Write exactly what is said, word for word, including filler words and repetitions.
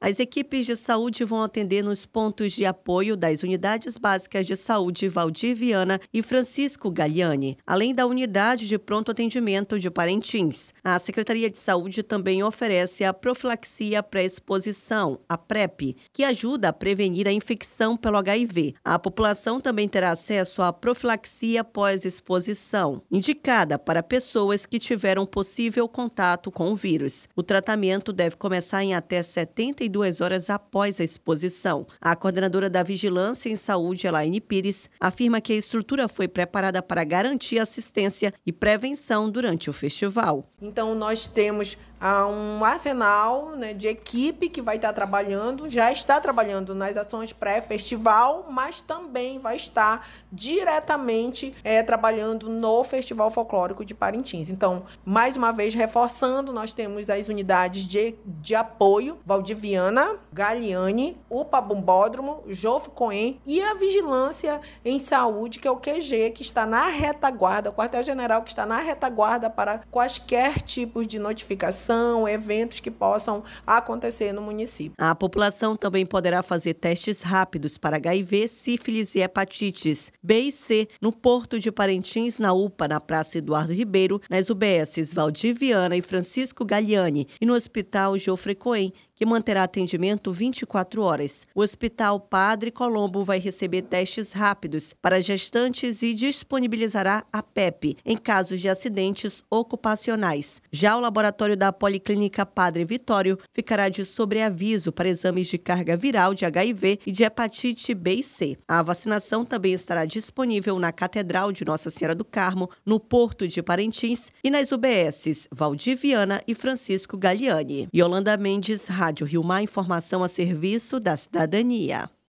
As equipes de saúde vão atender nos pontos de apoio das Unidades Básicas de Saúde Valdir Viana e Francisco Galliani, além da Unidade de Pronto Atendimento de Parintins. A Secretaria de Saúde também oferece a profilaxia pré-exposição, a PrEP, que ajuda a prevenir a infecção pelo H I V. A população também terá acesso à profilaxia pós-exposição, indicada para pessoas que tiveram possível contato com o vírus. O tratamento deve começar em até setenta e duas horas após a exposição. A coordenadora da Vigilância em Saúde, Elaine Pires, afirma que a estrutura foi preparada para garantir assistência e prevenção durante o festival. Então, nós temos ah, um arsenal, né, de equipe que vai estar trabalhando, já está trabalhando nas ações pré-festival, mas também vai estar diretamente é, trabalhando no Festival Folclórico de Parintins. Então, mais uma vez, reforçando, nós temos as unidades de, de apoio, Valdir Viana, Galliani, UPA Bombódromo, Jofre Cohen e a Vigilância em Saúde, que é o Q G, que está na retaguarda, o quartel-general que está na retaguarda para quaisquer tipos de notificação, eventos que possam acontecer no município. A população também poderá fazer testes rápidos para H I V, sífilis e hepatites B e C no Porto de Parintins, na UPA, na Praça Eduardo Ribeiro, nas U B Ss Valdir Viana e Francisco Galliani e no Hospital Jofre Cohen, que manterá atendimento vinte e quatro horas. O Hospital Padre Colombo vai receber testes rápidos para gestantes e disponibilizará a PrEP em casos de acidentes ocupacionais. Já o laboratório da Policlínica Padre Vitório ficará de sobreaviso para exames de carga viral de H I V e de hepatite B e C. A vacinação também estará disponível na Catedral de Nossa Senhora do Carmo, no Porto de Parintins e nas U B Ss Valdir Viana e Francisco Galliani. Yolanda Mendes, Rádio Rio Mar, informação a serviço da cidadania.